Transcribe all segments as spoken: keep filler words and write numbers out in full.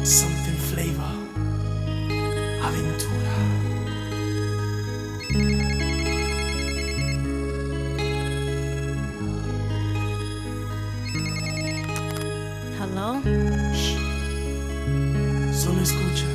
Something flavor, aventura. Hello. Shh. Solo escucha.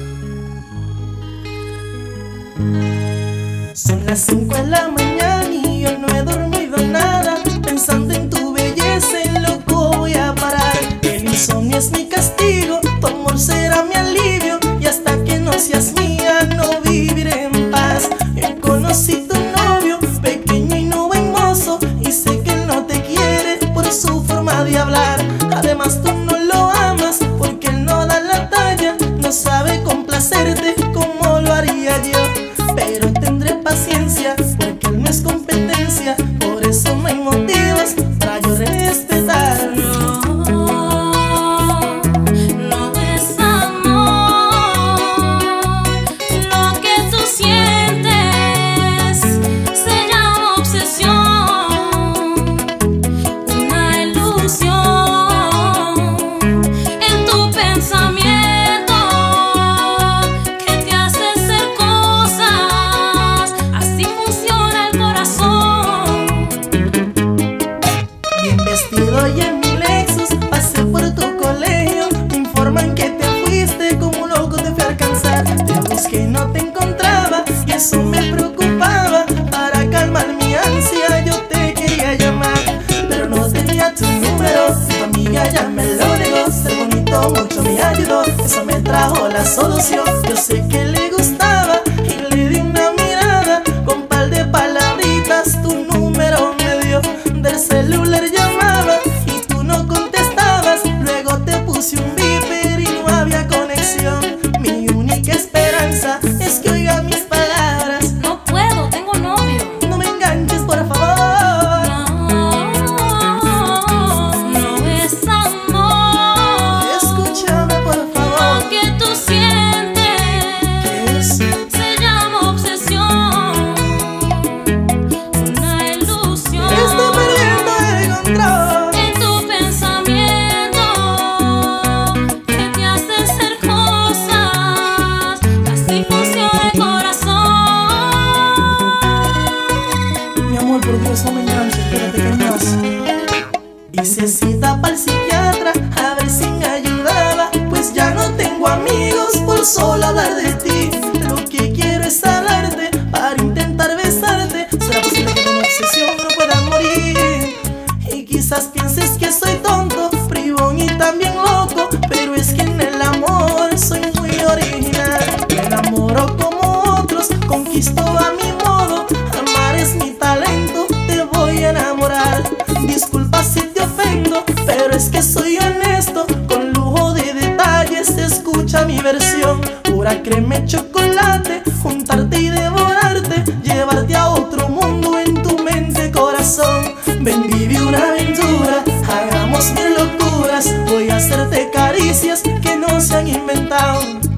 Son las cinco de la mañana y yo no he dormido nada. Pensando en tu belleza, en loco voy a parar. El insomnio es mi castigo, tu amor será mi alivio. Y hasta que no seas mía, no viviré en paz. Yo conocí tu novio, pequeño y no buen mozo, y sé que él no te quiere por su forma de hablar. Además tú no lo amas porque él no da la talla. No sabe complacerte como lo haría yo. Pero tendré paciencia porque él no es competencia. Por eso no hay motivos para yo respetar. Vestido y en mi Lexus pasé por tu colegio. Me informan que te fuiste, como un loco te fui a alcanzar. Te busqué y no te encontraba y eso me preocupaba. Para calmar mi ansia yo te quería llamar, pero no tenía tu número. Tu amiga ya me lo negó. Ser bonito mucho me ayudó, eso me trajo la solución. Yo sé que le gustaba y le di una mirada. Con par de palabritas tu número me dio. Del celular llamaba y tú no contestabas. Luego te puse un beeper y no había conexión. Mi única esperanza es que oiga mis palabras. No puedo, tengo novio. No me enganches, por favor. No, no es amor. Escúchame, por favor. Lo que tú sientes, ¿Qué es? se llama obsesión, una ilusión. Estoy perdiendo el control. En tu pensamiento que te hace hacer cosas, así funciona el corazón. Mi amor, por Dios, no me enganches, espérate, que hay más. Hice cita para el psiquiatra a ver si me ayudaba, pues ya no tengo amigos por solo hablar de ti. Lo que quiero es hablarte para intentar besarte. ¿Será posible que de una obsesión no pueda morir? Y quizás pienses que soy tonto, bribón y también loco, pero es que en el amor soy muy original. Me enamoro como otros, conquisto a mi modo. Amar es mi talento, te voy a enamorar. Disculpa si te ofendo, pero es que soy honesto. Con lujo de detalles, escucha mi versión. Pura crema y chocolate, juntarte y devorarte, llevarte a otro mundo en tu mente, corazón. Ven, vive una aventura, hagamos mil locuras. Voy a hacerte caricias que no se han inventado.